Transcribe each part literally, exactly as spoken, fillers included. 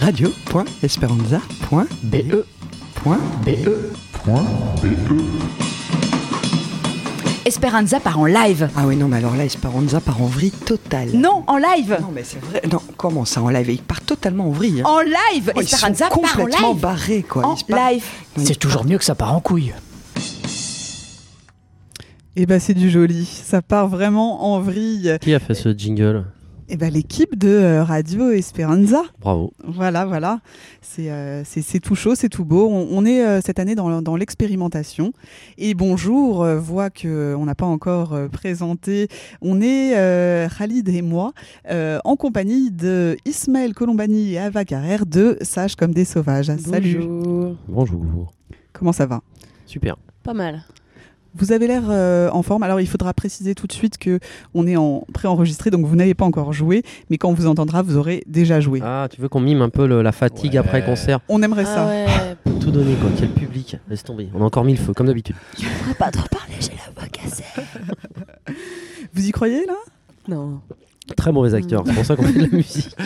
radio point esperanza point b e. Esperanza part en live. Ah oui, non, mais alors là, Esperanza part en vrille totale. Non, en live. Non, mais c'est vrai. Non, comment ça en live? Il part totalement en vrille. Hein. En live. Oh, Esperanza part en live. Complètement barrés, quoi. En live. C'est toujours mieux que ça part en couille. Eh ben, c'est du joli. Ça part vraiment en vrille. Qui a fait ce jingle? Eh ben, l'équipe de euh, Radio Esperanza. Bravo. Voilà, voilà. C'est, euh, c'est, c'est tout chaud, c'est tout beau. On, on est euh, cette année dans, dans l'expérimentation. Et bonjour, euh, voix qu'on n'a pas encore euh, présentée. On est, euh, Khalid et moi, euh, en compagnie de Ismaël Colombani et Ava Carrère de Sages comme des sauvages. Salut. Bonjour. Bonjour. Comment ça va? Super. Pas mal. Vous avez l'air euh, en forme. Alors, il faudra préciser tout de suite qu'on est en pré-enregistré, donc vous n'avez pas encore joué, mais quand on vous entendra, vous aurez déjà joué. Ah, tu veux qu'on mime un peu le, la fatigue Ouais. après le concert? On aimerait Ah ça. ouais. Tout donner, quoi. Quel public. Laisse tomber. On a encore mis le feu, comme d'habitude. Je voudrais pas trop parler, j'ai la voix cassée. Vous y croyez, là? Non. Très mauvais acteur. C'est pour ça qu'on fait de la musique.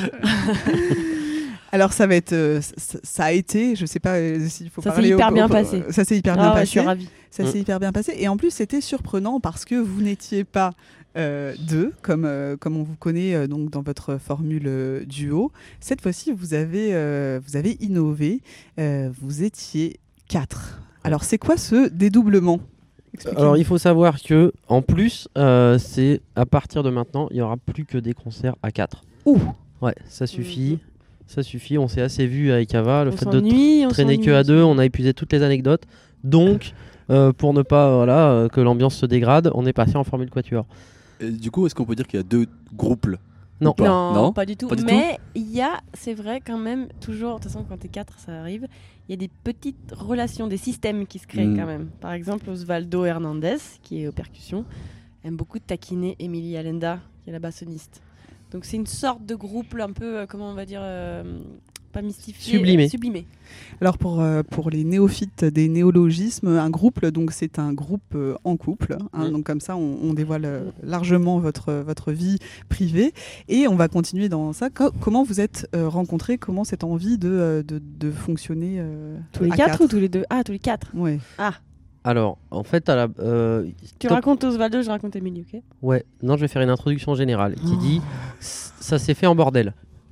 Alors, ça va être... euh, ça, ça a été, je sais pas euh, s'il faut Ça s'est parler... hyper au- bien au- passé. Ça s'est hyper bien Ah ouais, passé. je suis ravie. Ça s'est hyper bien passé. Et en plus, c'était surprenant parce que vous n'étiez pas euh, deux, comme, euh, comme on vous connaît euh, donc, dans votre formule euh, duo. Cette fois-ci, vous avez, euh, vous avez innové. Euh, vous étiez quatre. Alors, c'est quoi ce dédoublement? Expliquez-nous. Alors, il faut savoir que, en plus, euh, c'est à partir de maintenant, il n'y aura plus que des concerts à quatre. Ouh. Ouais, ça suffit. Ça suffit. On s'est assez vu avec Ava. Le On fait de s'ennuie, on traîner s'ennuie, que à on deux, s'ennuie. on a épuisé toutes les anecdotes. Donc, euh, pour ne pas voilà, euh, que l'ambiance se dégrade, on est passé en formule quatuor. Et du coup, est-ce qu'on peut dire qu'il y a deux groupes? Non. Ou pas Non, Non pas du tout. Pas du Mais il y a, c'est vrai quand même, toujours, de toute façon, quand t'es quatre, ça arrive, il y a des petites relations, des systèmes qui se créent Mm. quand même. Par exemple, Osvaldo Hernandez, qui est aux percussions, aime beaucoup taquiner Emily Allenda, qui est la bassoniste. Donc c'est une sorte de groupe un peu, euh, comment on va dire, euh, pas mystifié, Sublimé. euh, sublimé. Alors pour, euh, pour les néophytes des néologismes, un groupe, donc c'est un groupe euh, en couple. Hein, Mm. Donc comme ça, on, on dévoile euh, largement votre, votre vie privée. Et on va continuer dans ça. Co- comment vous êtes euh, rencontrés? Comment cette envie de, euh, de, de fonctionner euh, Tous les à quatre, ou tous les deux? Ah, tous les quatre. Ouais. Ah, Alors, en fait, à la, euh, tu top- racontes Osvaldo, je raconte Emily, ok? Ouais, non, je vais faire une introduction générale qui Oh. dit s- ça s'est fait en bordel.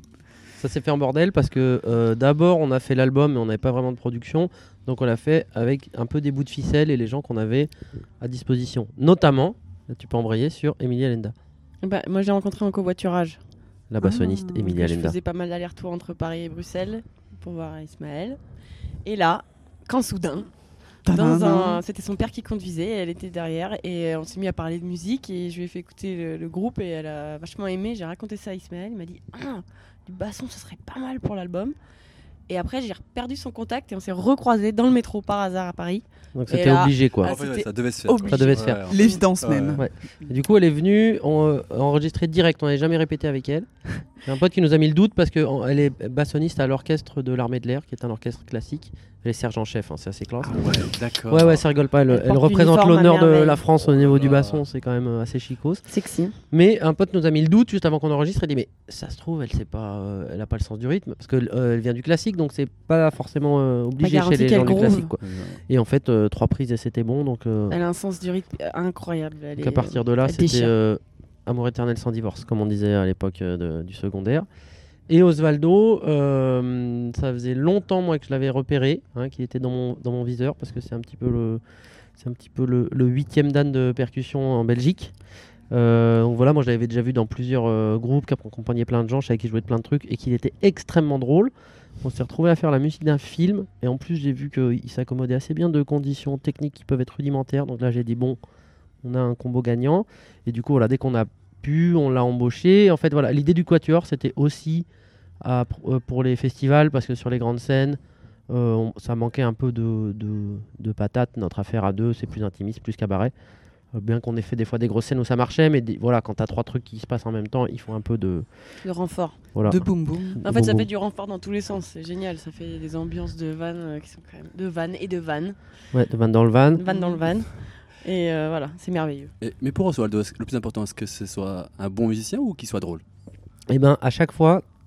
Ça s'est fait en bordel parce que euh, d'abord on a fait l'album mais on n'avait pas vraiment de production, donc on l'a fait avec un peu des bouts de ficelle et les gens qu'on avait à disposition. Notamment, là, tu peux embrayer sur Emily Allenda, Bah, moi, j'ai rencontré en covoiturage. la bassoniste Ah, Emily Donc, je Allenda. faisais pas mal d'allers-retours entre Paris et Bruxelles pour voir Ismaël. Et là, quand soudain, dans Tadam. un... c'était son père qui conduisait, elle était derrière et on s'est mis à parler de musique et je lui ai fait écouter le, le groupe et elle a vachement aimé. J'ai raconté ça à Ismaël, il m'a dit ah, du basson, ce serait pas mal pour l'album. Et après, j'ai perdu son contact et on s'est recroisés dans le métro par hasard à Paris. Donc Et c'était là- obligé quoi. Ah, En fait, ouais, c'était ça devait se faire. obligé. Ça devait se faire. Ouais, L'évidence ouais. même. Ouais. Et du coup, elle est venue on, euh, enregistrer direct. On n'avait jamais répété avec elle. J'ai un pote qui nous a mis le doute parce qu'elle est bassoniste à l'orchestre de l'Armée de l'air, qui est un orchestre classique. Elle est sergent-chef, hein, c'est assez classe. Ah ouais, d'accord. Ouais, ouais, ça rigole pas. Elle, Elle elle porte représente l'uniforme à l'honneur de merveille. la France au niveau du Ah. basson, c'est quand même euh, assez chicos. Sexy. Mais un pote nous a mis le doute juste avant qu'on enregistre. Il dit mais ça se trouve, elle sait pas, euh, elle a pas le sens du rythme parce que euh, elle vient du classique, donc c'est pas forcément euh, obligé chez garanti les qu'elle gens du groove. classique quoi. Ouais. Et en fait, euh, trois prises et c'était bon. Donc, euh, Elle a un sens du rythme euh, incroyable. Elle donc est- à partir de là, elle c'était déchire. euh, amour éternel sans divorce, comme on disait à l'époque euh, de- du secondaire. Et Osvaldo, euh, ça faisait longtemps moi que je l'avais repéré, hein, qu'il était dans mon, dans mon viseur parce que c'est un petit peu le, c'est un petit peu le, le huitième dan de percussion en Belgique. Euh, donc voilà, moi je l'avais déjà vu dans plusieurs euh, groupes qui accompagnaient plein de gens, je savais qu'il jouait de plein de trucs et qu'il était extrêmement drôle. On s'est retrouvé à faire la musique d'un film et en plus j'ai vu qu'il s'accommodait assez bien de conditions techniques qui peuvent être rudimentaires. Donc là j'ai dit bon, on a un combo gagnant et du coup voilà, dès qu'on a pu, on l'a embauché. En fait voilà, l'idée du quatuor c'était aussi à- euh, pour les festivals parce que sur les grandes scènes euh, on- ça manquait un peu de, de, de patates. Notre affaire à deux c'est plus intimiste, plus cabaret. Euh, bien qu'on ait fait des fois des grosses scènes où ça marchait, mais des- voilà, quand t'as trois trucs qui se passent en même temps, il faut un peu de Le renfort. voilà. De boum boum. En fait, ça Boum, fait du renfort dans tous les sens. C'est génial. Ça fait des ambiances de vannes euh, qui sont quand même de vannes et de vannes, boum. Ouais, de van dans le van. de vannes dans le van. Et euh, voilà, c'est merveilleux. Et- mais pour Osvaldo, est-ce que le plus important, est-ce que ce soit un bon musicien ou qu'il soit drôle? Et ben à chaque fois,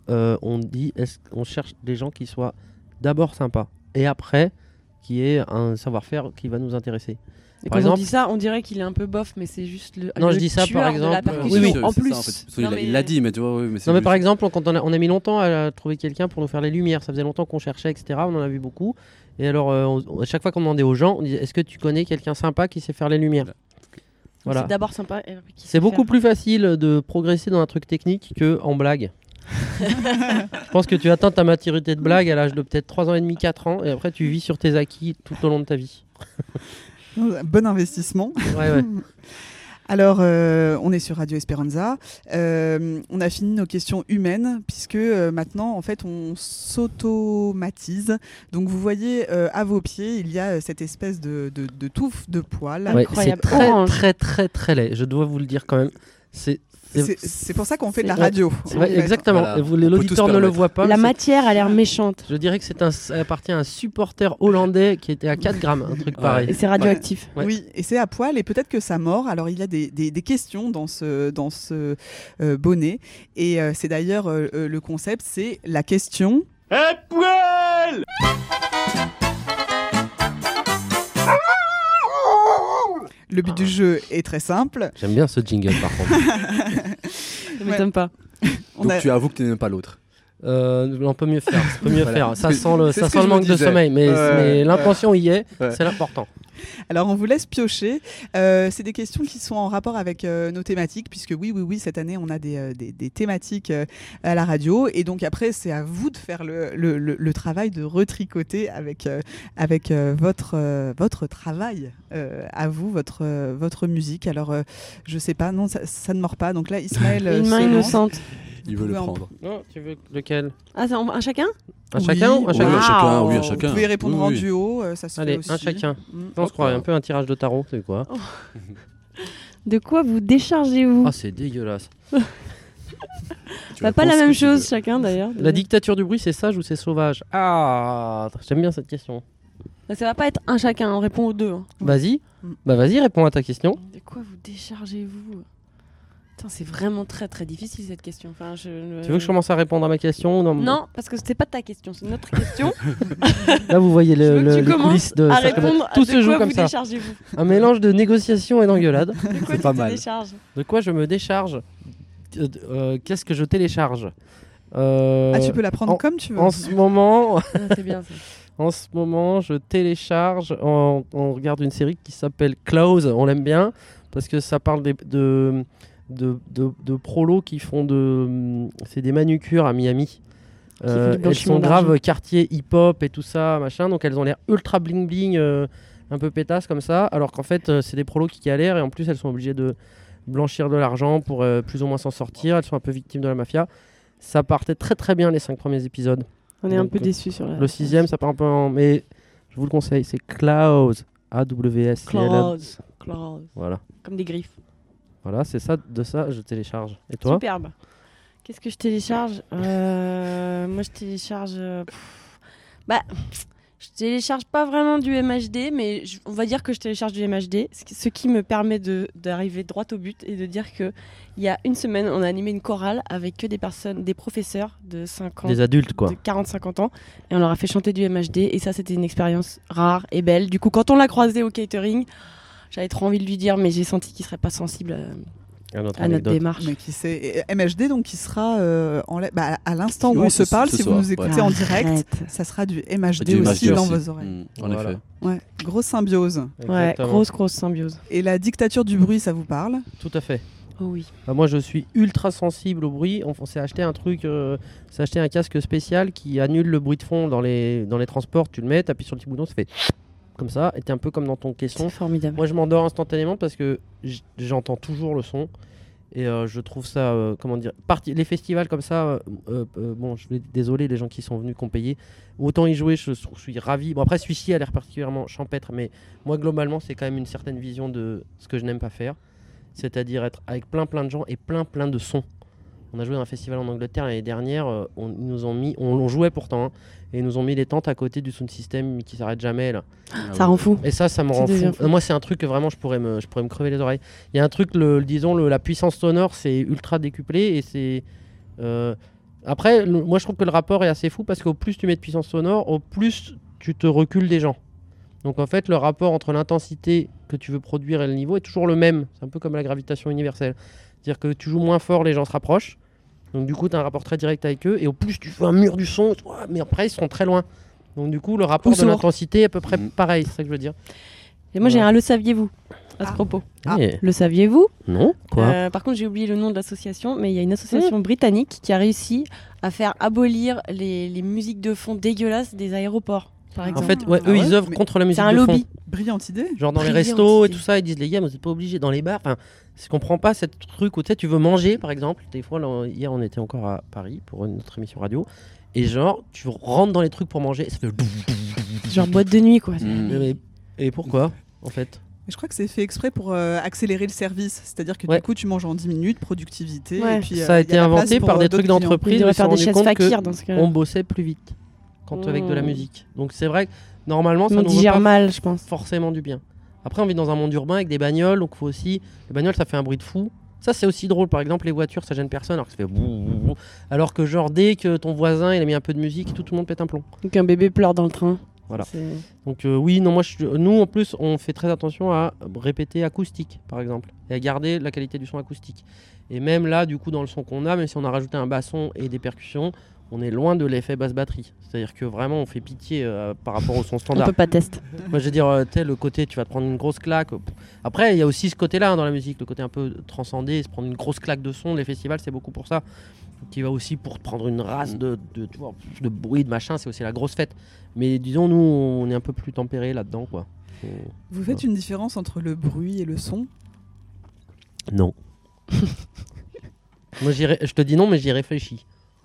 euh, on dit est-ce qu'on cherche des gens qui soient d'abord sympas et après qui aient un savoir-faire qui va nous intéresser. Et Par quand on exemple- dit ça, on dirait qu'il est un peu bof, mais c'est juste le. Non, le je dis ça, par tueur de la exemple, percussion. oui, oui. en C'est plus. ça, en fait. Parce qu'il Non, l'a- mais- Il l'a dit, mais tu vois, oui, mais c'est Non mais juste- par exemple, quand on a, on a mis longtemps à trouver quelqu'un pour nous faire les lumières, ça faisait longtemps qu'on cherchait, et cetera. On en a vu beaucoup. Et alors, euh, on- à chaque fois qu'on demandait aux gens, on disait est-ce que tu connais quelqu'un sympa qui sait faire les lumières? Voilà. C'est d'abord sympa. et après qu'il C'est sait beaucoup faire. plus facile de progresser dans un truc technique que en blague. Je pense que tu atteins ta maturité de blague à l'âge de peut-être trois ans et demi, quatre ans, et après tu vis sur tes acquis tout au long de ta vie. Bon investissement. Ouais, ouais. Alors, euh, on est sur Radio Esperanza. Euh, on a fini nos questions humaines, puisque euh, maintenant, en fait, on s'automatise. Donc, vous voyez, euh, à vos pieds, il y a euh, cette espèce de, de, de touffe de poils. Ouais, Incroyable. c'est très, Orange. très, très, très laid. Je dois vous le dire quand même. C'est, c'est- C'est c'est pour ça qu'on fait de la c'est- radio. c'est- en ouais, fait. exactement. Voilà. Et vous, On peut tous l'auditeur se ne le permettre. voit pas. La mais c'est- matière a l'air méchante. Je dirais que c'est un, ça appartient à un supporter hollandais qui était à quatre grammes, un truc Ouais. pareil. Et c'est radioactif. Ouais. Oui, et c'est à poil, et peut-être que ça mord. Alors, il y a des, des, des questions dans ce, dans ce euh, bonnet. Et euh, c'est d'ailleurs euh, euh, le concept, c'est la question. Le but du jeu est très simple. J'aime bien ce jingle par contre. Ça m'étonne pas. On Donc a- tu avoues que tu n'aimes pas l'autre. Euh, on peut mieux faire, ça peut mieux Voilà. faire. Ça C'est- sent le, c'est ça ce sent que le je me manque de disais. sommeil, mais, Ouais, mais ouais. l'intention y est, Ouais. c'est l'important. Alors, on vous laisse piocher. Euh, c'est des questions qui sont en rapport avec euh, nos thématiques, puisque oui, oui, oui, cette année, on a des, euh, des, des thématiques euh, à la radio. Et donc, après, c'est à vous de faire le, le, le, le travail de retricoter avec, euh, avec euh, votre, euh, votre travail euh, à vous, votre, euh, votre musique. Alors, euh, je sais pas, non, ça, ça ne mord pas. Donc là, Ismaël. euh, Une main se lance. innocente. Il veut Vous le pouvez en- prendre. Non, tu veux lequel? Ah, c'est un, un chacun Un Oui, chacun ou un oui, chacun? à Wow. chacun, oui, à Vous chacun. pouvez répondre Oui, en oui. duo, euh, ça se Allez, fait aussi. un chacun. Mm. On se croirait un peu un tirage de tarot, c'est quoi? De quoi vous déchargez-vous Ah, c'est dégueulasse. Tu Bah, réponds pas la ce même que tu veux. chose chacun d'ailleurs. La dictature du bruit, c'est sage ou c'est sauvage? Ah, j'aime bien cette question. Bah, ça va pas être un chacun, on répond aux deux. hein. Vas-y, Mm. bah vas-y, réponds à ta question. De quoi vous déchargez-vous Putain, c'est vraiment très très difficile cette question. Enfin, je... Tu veux que je commence à répondre à ma question? Non, Non, parce que c'était pas ta question, c'est notre question. Là, vous voyez Je le, veux que le- tu les commences coulisses de à Sacré Bâtiment. répondre à Tout de se joue quoi comme vous ça. déchargez-vous. Un mélange de négociation et d'engueulade. De quoi tu pas te mal. décharges De quoi je me décharge? Euh, euh, Qu'est-ce que je télécharge? Euh, Ah, tu peux la prendre en- comme tu veux. En ce moment, Ah, c'est bien ça. en ce moment, je télécharge. On, on regarde une série qui s'appelle Close. On l'aime bien parce que ça parle des- de de, de, de prolos qui font de. C'est des manucures à Miami. font du Euh, elles blanchiment sont grave d'argent. quartier hip-hop et tout ça, machin. Donc elles ont l'air ultra bling bling, euh, un peu pétasse comme ça. Alors qu'en fait, euh, c'est des prolos qui galèrent et en plus elles sont obligées de blanchir de l'argent pour euh, plus ou moins s'en sortir. Elles sont un peu victimes de la mafia. Ça partait très très bien les cinq premiers épisodes. On est un Donc, peu euh, déçus sur la. Le sixième, ça part un peu en. Mais je vous le conseille, c'est Close. A W S. Close. Close. Voilà. Comme des griffes. Voilà, c'est ça, de ça, je télécharge. Et toi? Superbe. Qu'est-ce que je télécharge Euh, Moi, je télécharge. euh, pff, Bah, je télécharge pas vraiment du M H D, mais je- on va dire que je télécharge du M H D, ce qui, ce qui me permet de- d'arriver droit au but et de dire que il y a une semaine, on a animé une chorale avec que des personnes, des professeurs de cinquante, Des adultes, quoi. de quarante à cinquante ans, et on leur a fait chanter du M H D, et ça, c'était une expérience rare et belle. Du coup, quand on l'a croisé au catering, j'avais trop envie de lui dire, mais j'ai senti qu'il serait pas sensible à, À notre à notre anecdote. démarche. Mais qui sait, et M H D donc qui sera euh, en la- bah, à l'instant où Oui, on se ce- parle, ce si soir, vous nous écoutez ouais. en direct, Arrête. ça sera du M H D Du aussi M H D dans aussi. vos oreilles. Mm, en Voilà. effet. Ouais, grosse symbiose. Ouais, Exactement. grosse, grosse symbiose. Et la dictature du bruit, ça vous parle? Tout à fait. Oh oui. Bah, moi, je suis ultra sensible au bruit. On, on s'est acheté un truc, euh, on s'est acheté un casque spécial qui annule le bruit de fond dans les, dans les transports. Tu le mets, t'appuies sur le petit bouton, ça fait comme ça. Et t'es un peu comme dans ton caisson. C'est formidable. Moi, je m'endors instantanément parce que j- j'entends toujours le son. Et euh, je trouve ça, euh, comment dire, parti- les festivals comme ça, euh, euh, euh, bon, je vais désolé les gens qui sont venus, qui ont payé. Autant y jouer, je, je suis ravi. Bon, après, celui-ci a l'air particulièrement champêtre, mais moi, globalement, c'est quand même une certaine vision de ce que je n'aime pas faire. C'est-à-dire être avec plein plein de gens et plein plein de sons. On a joué dans un festival en Angleterre l'année dernière, euh, on, ils nous ont mis, on, on jouait pourtant, hein, et ils nous ont mis les tentes à côté du sound system qui s'arrête jamais là. Ça rend fou. Et ça, ça me Ça rend fou. devient fou. Euh, Moi, c'est un truc que vraiment je pourrais me, je pourrais me crever les oreilles. Il y a un truc, le, le- disons, le- la puissance sonore, c'est ultra décuplé et c'est, euh, Après, le- moi je trouve que le rapport est assez fou parce qu'au plus tu mets de puissance sonore, au plus tu te recules des gens. Donc en fait, le rapport entre l'intensité que tu veux produire et le niveau est toujours le même. C'est un peu comme la gravitation universelle. C'est-à-dire que tu joues moins fort, les gens se rapprochent. Donc du coup, tu as un rapport très direct avec eux. Et au plus tu fais un mur du son, ouah, mais après ils sont très loin. Donc du coup, le rapport Ou de sourd. l'intensité est à peu près Mm. pareil, c'est ça que je veux dire. Et moi, j'ai Voilà. un le saviez-vous à ce Ah. propos. Ah. Eh, Le saviez-vous Non Quoi Euh, Par contre, j'ai oublié le nom de l'association, mais il y a une association britannique qui a réussi à faire abolir les, les musiques de fond dégueulasses des aéroports, par En exemple. fait, ouais, Ah eux ouais, ils œuvrent mais contre la musique c'est un de lobby. fond. Brillante idée. Genre dans les Brillante restos et idée. tout ça, ils disent les gars, vous n'êtes pas obligés. Dans les bars, enfin, je comprends pas ce truc où tu sais, tu veux manger par exemple. Des fois, là, hier on était encore à Paris pour une autre émission radio. Et genre, tu rentres dans les trucs pour manger et ça fait. Genre boîte de nuit, quoi. Mm. Mais- et pourquoi en fait Mais je crois que c'est fait exprès pour euh, accélérer le service. C'est-à-dire que Ouais. du coup, tu manges en dix minutes, productivité. Ouais. Et puis, Ça euh, a il y été la place inventé pour, par euh, des d'autres trucs clients. Il d'entreprise. devrait Ils se sont faire des rendus chaises compte fakirs que dans ce cas-là. on bossait plus vite quand avec de la Mmh. musique. Donc c'est vrai que normalement, ça On nous veut digère pas mal, je pense. forcément du bien. Après, on vit dans un monde urbain avec des bagnoles, donc faut aussi. Les bagnoles, ça fait un bruit de fou. Ça, c'est aussi drôle. Par exemple, les voitures, ça gêne personne, alors que ça fait bouh, bouh, bouh. Alors que, genre, dès que ton voisin il a mis un peu de musique, tout, tout le monde pète un plomb. Donc un bébé pleure dans le train. Voilà. C'est- Donc, euh, oui, non, moi, je- nous, en plus, on fait très attention à répéter acoustique, par exemple, et à garder la qualité du son acoustique. Et même là, du coup, dans le son qu'on a, même si on a rajouté un basson et des percussions, on est loin de l'effet basse batterie. C'est-à-dire que vraiment, on fait pitié euh, par rapport au son On standard. peut pas tester. Moi, je veux dire, euh, tu sais, le côté, tu vas te prendre une grosse claque. Après, il y a aussi ce côté-là hein, dans la musique, le côté un peu transcendé, se prendre une grosse claque de son. Les festivals, c'est beaucoup pour ça. Qui va aussi pour te prendre une race de, de, tu vois, de bruit, de machin, c'est aussi la grosse fête. Mais disons, nous, on est un peu plus tempéré là-dedans, quoi. Faut- Vous faites une différence entre le bruit et le son? Non. Moi, j'y ré- je te dis non, mais j'y réfléchis.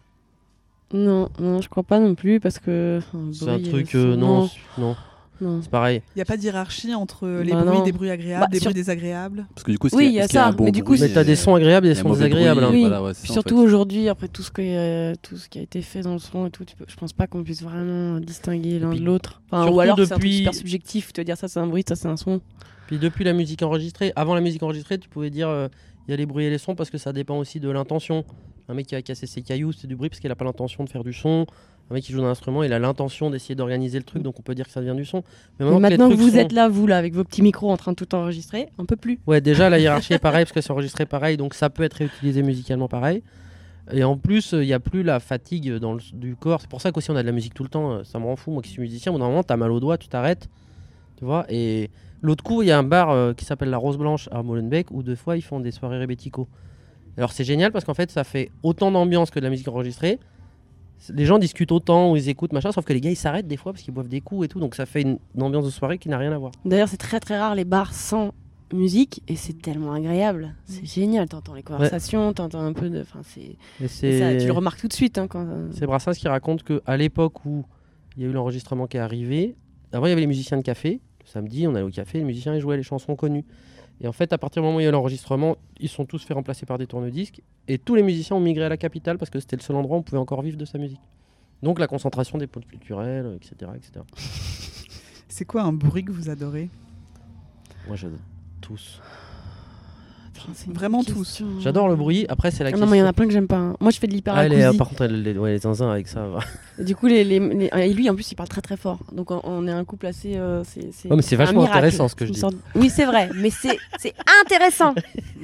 Non, non, je crois pas non plus parce que. enfin, le C'est un bruit, truc, euh, euh, non, non, c'est- non, non. c'est pareil. Il n'y a pas de hiérarchie entre les Bah bruits, non. des bruits agréables, Bah, des sur- bruits désagréables? Parce que du coup, Oui, est-ce il y a qu'il y a ça, un bon mais du coup, bruit, Mais t'as des sons agréables et des il y a un sons mauvais désagréables. bruit, hein. Oui. voilà, ouais, c'est Puis ça, en surtout fait. aujourd'hui, après tout ce, que, euh, tout ce qui a été fait dans le son et tout, tu peux, je pense pas qu'on puisse vraiment distinguer l'un puis, de l'autre. Enfin, surtout ou alors c'est un truc depuis- super subjectif, te dire ça c'est un bruit, ça c'est un son. Puis depuis la musique enregistrée, avant la musique enregistrée, tu pouvais dire euh, il y a les bruits et les sons parce que ça dépend aussi de l'intention. Un mec qui a cassé ses cailloux, c'est du bruit parce qu'il a pas l'intention de faire du son. Un mec qui joue d'un instrument, il a l'intention d'essayer d'organiser le truc, donc on peut dire que ça devient du son. Mais Mais que les maintenant que trucs vous sont- êtes là, vous là, avec vos petits micros en train de tout enregistrer, on peut plus. Ouais, déjà la hiérarchie est pareille parce que c'est enregistré pareil, donc ça peut être réutilisé musicalement pareil. Et en plus, il n'y a plus la fatigue dans le, du corps. C'est pour ça qu'aussi on a de la musique tout le temps. euh, Ça me rend fou, moi qui suis musicien. Au bout d'un moment, t'as mal aux doigts, tu t'arrêtes. Tu vois. Et l'autre coup, il y a un bar euh, qui s'appelle la Rose Blanche à Molenbeek où deux fois ils font des soirées rébético. Alors c'est génial parce qu'en fait, ça fait autant d'ambiance que de la musique enregistrée. Les gens discutent autant ou ils écoutent machin, sauf que les gars ils s'arrêtent des fois parce qu'ils boivent des coups et tout. Donc ça fait une, une ambiance de soirée qui n'a rien à voir. D'ailleurs, c'est très très rare les bars sans musique et c'est tellement agréable. C'est génial, t'entends les conversations, t'entends un peu de. Enfin, c'est. Et et ça, c'est tu le remarques tout de suite hein, quand. C'est Brassens qui raconte qu'à l'époque où il y a eu l'enregistrement qui est arrivé, avant il y avait les musiciens de café. Le samedi, on allait au café, les musiciens ils jouaient les chansons connues. Et en fait, à partir du moment où il y a eu l'enregistrement, ils sont tous fait remplacer par des tourne-disques. Et tous les musiciens ont migré à la capitale parce que c'était le seul endroit où on pouvait encore vivre de sa musique. Donc la concentration des pôles culturels, et cetera, et cetera. C'est quoi un bruit que vous adorez? Moi, j'adore tous. Enfin, c'est une Vraiment question. tous. J'adore le bruit. Après, c'est la Ah question. non, mais il y en a plein que j'aime pas. hein. Moi, je fais de Ah, l'hyperacousie. les, par contre, les, les, ouais, les zinzins avec ça. va. Et Du coup, les, les, les- et lui, en plus, il parle très très fort. Donc, on, on est un couple assez. euh, c'est, c'est, Ouais, mais c'est un vachement miracle. intéressant, ce que je Une dis. sorte- Oui, c'est vrai, mais c'est, c'est intéressant.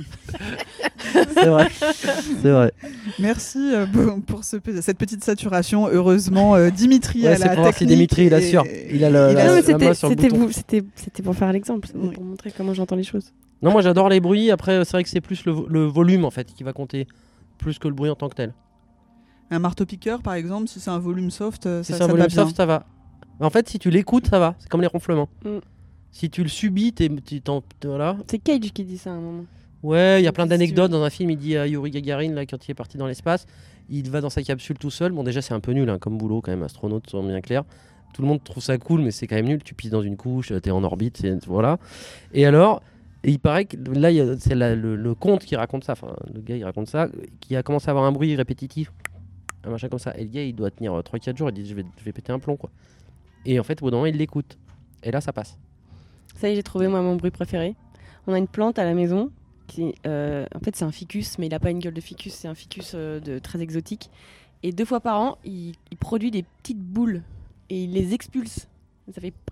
C'est vrai. C'est vrai. Merci euh, pour pour ce pe- cette petite saturation. Heureusement, euh, Dimitri Ouais, à c'est la pour voir si technique Dimitri, il et- assure. Il a le- il la- a- non, mais la c'était, main sur le c'était, bouton. vous, c'était, c'était pour faire l'exemple, c'était Oui. pour montrer comment j'entends les choses. Non, moi j'adore les bruits. Après, c'est vrai que c'est plus le, vo- le volume en fait qui va compter, plus que le bruit en tant que tel. Un marteau-piqueur, par exemple, si c'est un volume soft, euh, Si ça, c'est un ça volume va bien. soft, ça va. En fait, si tu l'écoutes, ça va. C'est comme les ronflements. Mm. Si tu le subis, t'es, t'es- t'en- t'es- voilà. C'est Cage qui dit ça à un moment. Ouais, il y a plein Si tu d'anecdotes dans un film. Il dit à Yuri Gagarin là quand il est parti dans l'espace, il va dans sa capsule tout seul. Bon, déjà c'est un peu nul hein, comme boulot quand même. Astronaute, soyons bien clair. Tout le monde trouve ça cool, mais c'est quand même nul. Tu pisses dans une couche, t'es en orbite, c'est- voilà. Et alors. Et il paraît que là, il y a- c'est la- le, le conte qui raconte ça, enfin le gars il raconte ça, qui a commencé à avoir un bruit répétitif, un machin comme ça. Et le gars il doit tenir trois quatre jours, il dit je vais, je vais péter un plomb quoi. Et en fait au bout d'un moment il l'écoute. Et là ça passe. Ça y est, j'ai trouvé moi mon bruit préféré. On a une plante à la maison qui, euh, en fait, c'est un ficus, mais il a pas une gueule de ficus, c'est un ficus euh, de très exotique. Et deux fois par an, il, il produit des petites boules et il les expulse. Ça fait.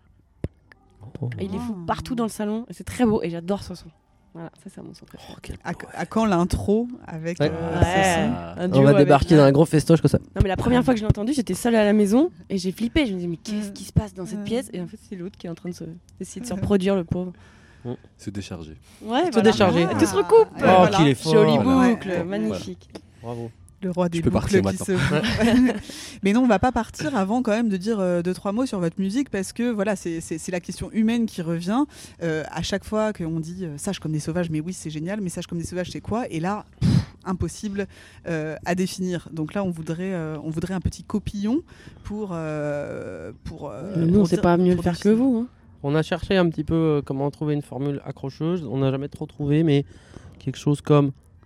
Oh. Et il les fout partout dans le salon. Et c'est très beau et j'adore ce son. Voilà, ça c'est mon son préféré. Oh, quel À, à quand l'intro avec Ouais. euh, Ouais. ce son Ah. Un On duo va avec- débarquer dans un gros festoche comme ça. Non mais la première fois que je l'ai entendu, j'étais seule à la maison et j'ai flippé. Je me disais mais qu'est-ce Mm. qui se passe dans cette Mm. pièce? Et en fait c'est l'autre qui est en train de se, d'essayer de se reproduire, le pauvre. Se décharger. Ouais, Se décharger. Tout se recoupe. Et voilà. qu'il est fort. Jolie Voilà. boucle, Ouais. magnifique. Bravo. Le roi des Tu peux boucles partir qui maintenant. se... Mais non, on va pas partir avant quand même de dire euh, deux trois mots sur votre musique parce que voilà, c'est, c'est, c'est la question humaine qui revient euh, à chaque fois qu'on dit euh, Sage comme des sauvages, mais oui c'est génial, mais Sage comme des sauvages c'est quoi? Et là, pff, impossible euh, à définir. Donc là, on voudrait, euh, on voudrait un petit copillon pour euh, pour. euh, Mais nous, pour on sait dire- pas mieux le pour faire que définir. vous. Hein. On a cherché un petit peu euh, comment trouver une formule accrocheuse. On n'a jamais trop trouvé, mais quelque chose comme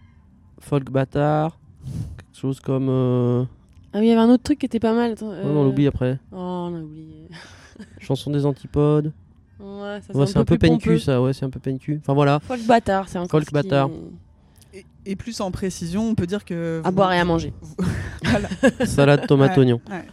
folk bâtard, quelque chose comme. Euh... Ah oui, il y avait un autre truc qui était pas mal. Attends, ouais, on l'oublie après. Oh, on a oublié. Chanson des antipodes. Ouais, ça, Ouais, c'est un peu plus pencu pompeux. ça, ouais, c'est un peu pencu. Enfin voilà. Folk bâtard, c'est encore Folk ce qui- bâtard. Et, et plus en précision, on peut dire que À vous- boire et à manger. Voilà. Salade, tomate, Ouais. oignon. Ouais.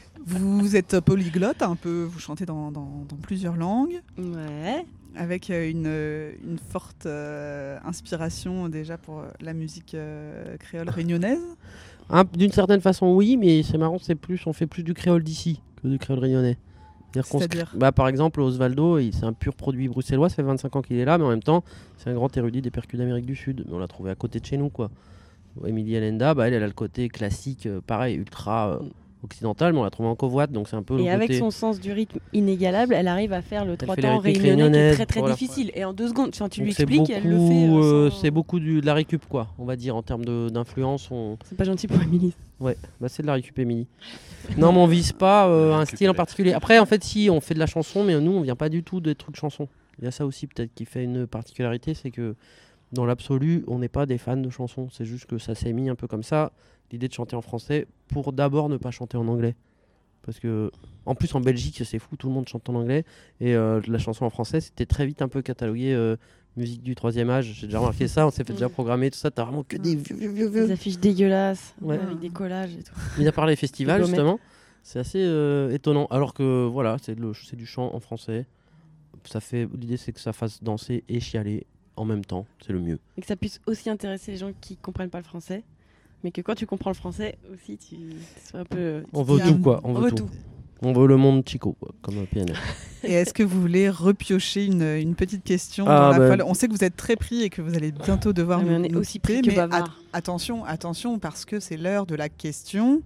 Vous êtes polyglotte un peu, vous chantez dans, dans- dans plusieurs langues, Ouais. avec euh, une, euh, une forte euh, inspiration déjà pour euh, la musique euh, créole réunionnaise. Un- D'une certaine façon, oui, mais c'est marrant, c'est plus, on fait plus du créole d'ici que du créole réunionnais. C'est-à-dire qu'on se- C'est-à-dire bah, par exemple, Osvaldo, il- c'est un pur produit bruxellois, ça fait vingt-cinq ans qu'il est là, mais en même temps, c'est un grand érudit des percus d'Amérique du Sud. Mais on l'a trouvé à côté de chez nous, quoi. Emilie Alenda, bah, elle, elle a le côté classique, euh, pareil, ultra euh, occidental, mais on l'a trouvé en covoite, donc c'est un peu Et le avec côté... son sens du rythme inégalable, elle arrive à faire le trois fait la temps rythmique réunionnais qui est réunionnaise, très très voilà. difficile. Et en deux secondes, enfin, tu Donc lui c'est expliques, beaucoup, elle le fait. euh, euh, sans- c'est beaucoup du, de la récup, quoi, on va dire, en termes de- d'influence. On... C'est pas gentil pour Émilie. Ouais, bah c'est de la récup, Émilie. Non, mais on vise pas euh, un Récupérer. style en particulier. Après, en fait, si, on fait de la chanson, mais nous, on vient pas du tout des trucs chansons. Il y a ça aussi, peut-être, qui fait une particularité, c'est que dans l'absolu, on n'est pas des fans de chansons. C'est juste que ça s'est mis un peu comme ça, l'idée de chanter en français, pour d'abord ne pas chanter en anglais. Parce que, en plus, en Belgique, c'est fou, tout le monde chante en anglais. Et euh, la chanson en français, c'était très vite un peu catalogué euh, musique du troisième âge. J'ai déjà remarqué ça, on s'est fait déjà programmer, tout ça. T'as vraiment que des vieux, vieux, vieux, vieux. Des affiches dégueulasses, Ouais. avec des collages et tout. Mis à part les festivals, Des gommettes. justement, c'est assez euh, étonnant. Alors que voilà, c'est le- c'est du chant en français. Ça fait, l'idée, c'est que ça fasse danser et chialer en même temps. C'est le mieux. Et que ça puisse aussi intéresser les gens qui comprennent pas le français. Mais que quand tu comprends le français aussi, tu sois un peu. On veut Il y a tout, un- quoi. On, veut, tout. On veut le monde Chico, quoi, comme un P N L. Et est-ce que vous voulez repiocher une, une petite question Ah, dans la bah. folle On sait que vous êtes très pris et que vous allez bientôt devoir Ah, mais nous, on est nous aussi quitter, pris que mais bavard. at- attention, attention, parce que c'est l'heure de la question.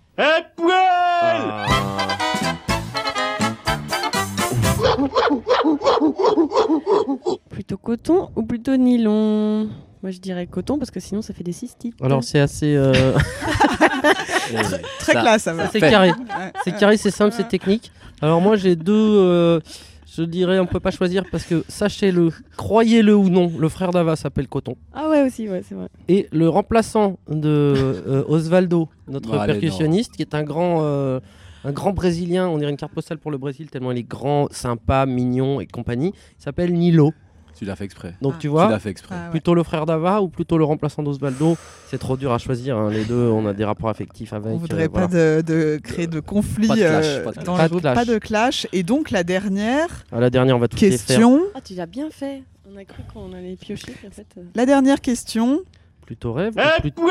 Plutôt coton ou plutôt nylon? Moi je dirais coton parce que sinon ça fait des cystites. Alors, c'est assez. euh, Très Ça- classe, ça va. c'est carré. Ouais. C'est carré, c'est simple, c'est technique. Alors, moi, j'ai deux. euh, je dirais, on peut pas choisir parce que, sachez-le, croyez-le ou non, le frère d'Ava s'appelle Coton. Ah ouais aussi, ouais, c'est vrai. Et le remplaçant de euh, Osvaldo, notre Bon, allez, percussionniste, qui est un grand, euh, un grand Brésilien, on dirait une carte postale pour le Brésil, tellement il est grand, sympa, mignon et compagnie, il s'appelle Nilo. Tu l'as fait exprès. Donc Ah. tu Tu vois, l'as fait exprès. Ah ouais. plutôt le frère d'Ava ou plutôt le remplaçant d'Osvaldo, c'est trop dur à choisir, hein, les deux, on a des rapports affectifs avec. On voudrait euh, pas voilà. de, de créer de conflit Pas de clash, euh, pas de clash. dans Pas le de groupe, clash. pas de clash. Et donc la dernière À la dernière, on va tous les faire. question. Ah tu l'as bien fait. On a cru qu'on allait piocher puis en fait. euh, La dernière question. Plutôt rêve ou plutôt...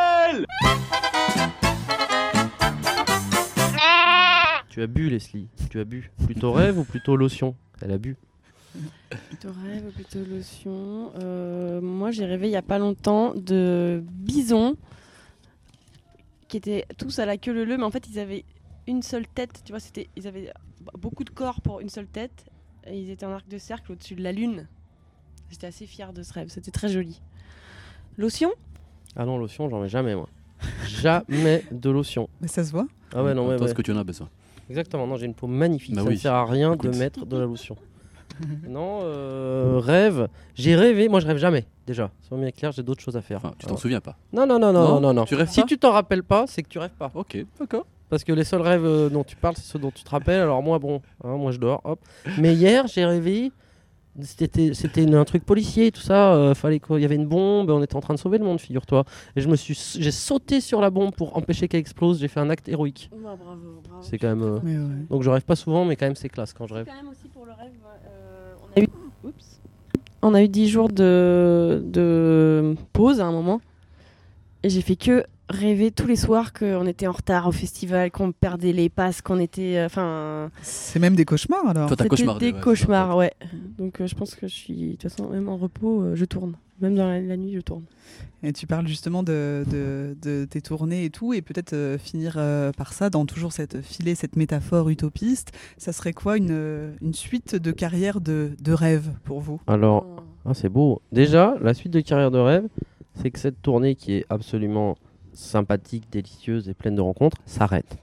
Tu as bu, Leslie, tu as bu. Plutôt rêve ou plutôt lotion? Elle a bu. Plutôt rêve ou plutôt lotion. Euh, moi j'ai rêvé il y a pas longtemps de bisons qui étaient tous à la queue leu-leu, mais en fait ils avaient une seule tête. Tu vois, c'était ils avaient beaucoup de corps pour une seule tête. Et ils étaient en arc de cercle au-dessus de la lune. J'étais assez fière de ce rêve. C'était très joli. Lotion? Ah non, lotion, j'en mets jamais, moi. Jamais de lotion. Mais ça se voit. Ah ouais, non, ouais, Toi, ouais. ce que tu en as besoin. Exactement, non, j'ai une peau magnifique. Bah ça oui. ne sert à rien Écoute. de mettre de la lotion. Non, euh, rêve. J'ai rêvé, moi je rêve jamais, déjà. Soyons bien clair, j'ai d'autres choses à faire. Enfin, tu t'en Alors- souviens pas. Non, non, non, non, non, non, non. Tu rêves Si pas tu t'en rappelles pas, c'est que tu rêves pas. Ok, d'accord. Parce que les seuls rêves euh, dont tu parles, c'est ceux dont tu te rappelles. Alors moi, bon, hein, moi je dors, hop. Mais hier, j'ai rêvé C'était, c'était une- un truc policier, tout ça. euh, fallait qu'il y avait une bombe, on était en train de sauver le monde, figure-toi. Et je me suis, j'ai sauté sur la bombe pour empêcher qu'elle explose. J'ai fait un acte héroïque. Ouais, bravo, bravo. C'est quand même. euh, Mais ouais. Donc je rêve pas souvent, mais quand même c'est classe quand je rêve. Quand même aussi pour le rêve, euh, on a eu, oups. On a eu dix jours de, de pause à un moment. Et j'ai fait que rêver tous les soirs qu'on était en retard au festival, qu'on perdait les passes, qu'on était. Enfin. C'est même des cauchemars alors. Toi, t'as C'était cauchemardé, des ouais, cauchemars, ouais. Donc euh, je pense que je suis. De toute façon, même en repos, euh, je tourne. Même dans la, la nuit, je tourne. Et tu parles justement de, de, de tes tournées et tout, et peut-être euh, finir euh, par ça, dans toujours cette filer cette métaphore utopiste. Ça serait quoi une, une suite de carrière de, de rêve pour vous? Alors, ah, c'est beau. Déjà, la suite de carrière de rêve, c'est que cette tournée qui est absolument sympathique, délicieuse et pleine de rencontres s'arrête.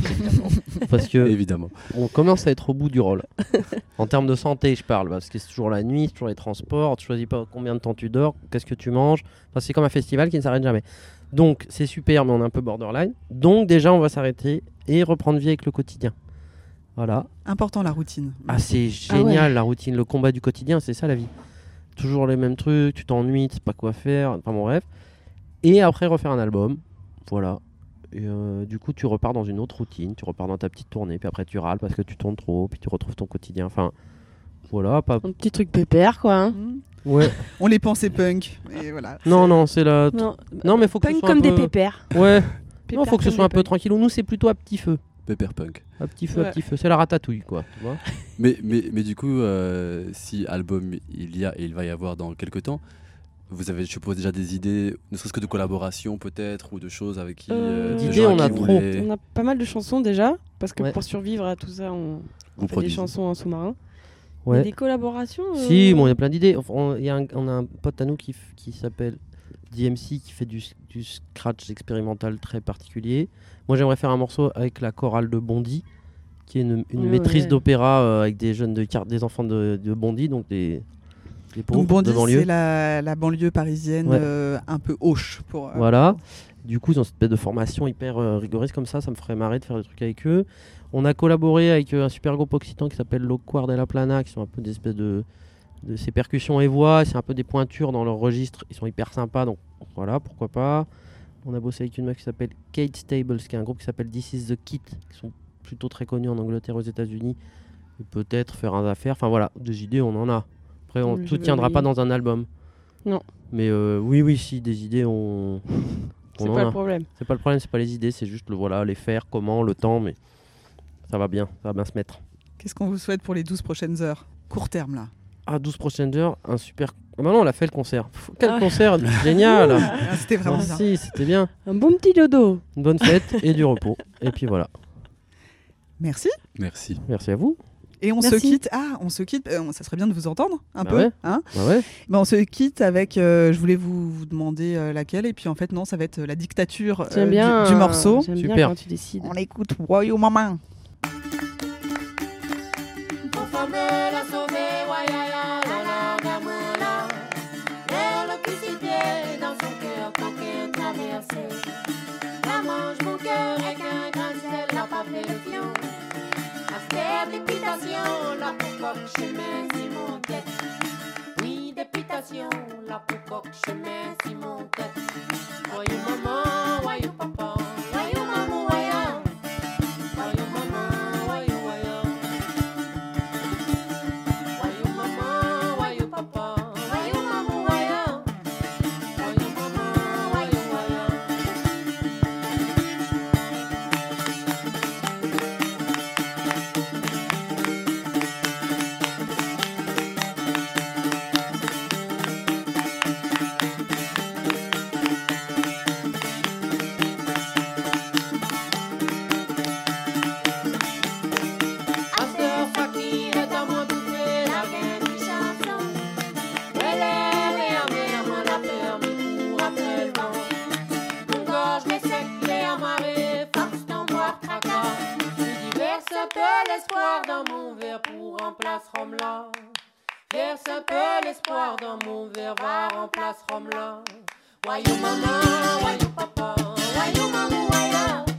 Parce que Évidemment. on commence à être au bout du rôle. En termes de santé, je parle, parce que c'est toujours la nuit, c'est toujours les transports, tu choisis pas combien de temps tu dors, qu'est-ce que tu manges. Enfin, c'est comme un festival qui ne s'arrête jamais. Donc, c'est super, mais on est un peu borderline. Donc, déjà, on va s'arrêter et reprendre vie avec le quotidien. Voilà. Important la routine. Ah, c'est Ah génial, ouais. la routine, le combat du quotidien, c'est ça la vie. Toujours les mêmes trucs, tu t'ennuies, tu sais pas quoi faire, enfin mon rêve. Et après, refaire un album. Voilà. Et euh, du coup, tu repars dans une autre routine, tu repars dans ta petite tournée, puis après tu râles parce que tu tournes trop, puis tu retrouves ton quotidien. Enfin, voilà, pas. Un petit truc pépère, quoi. Hein. Mmh. Ouais. On les pensait punk. Et voilà. Non, non, c'est la. Non, Non, mais faut que ce punk soit comme un des peu... pépères. Ouais. Non, Pépères faut que ce comme soit un des peu punks. tranquillou. Nous, c'est plutôt à petit feu. Pepper Punk. À petit feu, à Ouais. petit feu. C'est la ratatouille, quoi. Tu vois. Mais, mais, mais du coup, euh, si album il y a et il va y avoir dans quelques temps, vous avez, je suppose, déjà des idées, ne serait-ce que de collaboration peut-être, ou de choses avec qui... Euh, des D'idées, gens on à a qui vous trop. voulez- On a pas mal de chansons déjà, parce que Ouais. pour survivre à tout ça, on, Vous on fait des produisez. chansons en sous-marin. Ouais. Mais des collaborations euh, Si, bon, il y a plein d'idées. Enfin, on, il y a un, on a un pote à nous qui, f- qui s'appelle D M C, qui fait du, s- du scratch expérimental très particulier. Moi, j'aimerais faire un morceau avec la chorale de Bondy, qui est une, une Ouais, maîtrise ouais. d'opéra euh, avec des jeunes de quart- des enfants de, de Bondy, donc des, des pauvres Donc Bondy, de banlieue. c'est la, la banlieue parisienne Ouais. euh, un peu hoche. Pour, euh, Voilà. Du coup, ils ont cette espèce de formation hyper euh, rigoriste comme ça, ça me ferait marrer de faire des trucs avec eux. On a collaboré avec euh, un super groupe occitan qui s'appelle Loquar de la Plana, qui sont un peu des espèces de, de ces percussions et voix, c'est un peu des pointures dans leur registre, ils sont hyper sympas, donc voilà, pourquoi pas. On a bossé avec une meuf qui s'appelle Kate Stables, qui est un groupe qui s'appelle This Is The Kit, qui sont plutôt très connus en Angleterre, aux États-Unis. Et peut-être faire un affaire, enfin voilà, des idées, on en a. Après, on Oui, tout j'avais tiendra pas oublié. dans un album. Non. Mais euh, oui, oui, si, des idées, on. C'est on en pas a. le problème. C'est pas le problème, c'est pas les idées, c'est juste le voilà, les faire, comment, le temps, mais ça va bien, ça va bien se mettre. Qu'est-ce qu'on vous souhaite pour les douze prochaines heures? Court terme là. Ah, douze prochaines heures, un super. Ah, bah non, on l'a fait le concert. Pff, quel Ah. concert, génial. Ah, C'était vraiment bien. Merci, c'était bien. Un bon petit dodo. Une bonne fête et du repos. Et puis voilà. Merci. Merci. Merci à vous. Et on Merci. se quitte. Ah, on se quitte. euh, ça serait bien de vous entendre un Bah peu. ouais. Hein Bah ouais. Ben, on se quitte avec. euh, je voulais vous, vous demander euh, laquelle. Et puis en fait, non, ça va être la dictature euh, J'aime du- bien, du, morceau. J'aime Super. bien quand tu décides. On écoute Royaume Maman. La mange mon cœur avec un grain de sel, la pas fait le fion. Affaire d'épitation, la poucoque chemin Simon tête. Oui, d'épitation, la poucoque chemin Simon tête. Voyou maman, voyou papa, voyou maman, voyou. Voyou maman, voyou, voyou. Voyou maman, voyou papa, voyou maman, voyou. Voyou maman, voyou, voyou. After fakir dans mon douté, la gaine du chanson. Elle est à mer, moi la peur, me court après le vent. Mon gorge les sec, les amarrés, force d'en boire tracas. Je verse un peu l'espoir dans mon verre pour remplacer Rome-là. Verse un peu l'espoir dans mon verre, va remplacer Rome-là. Voyou maman, voyou papa, voyou maman, voyou.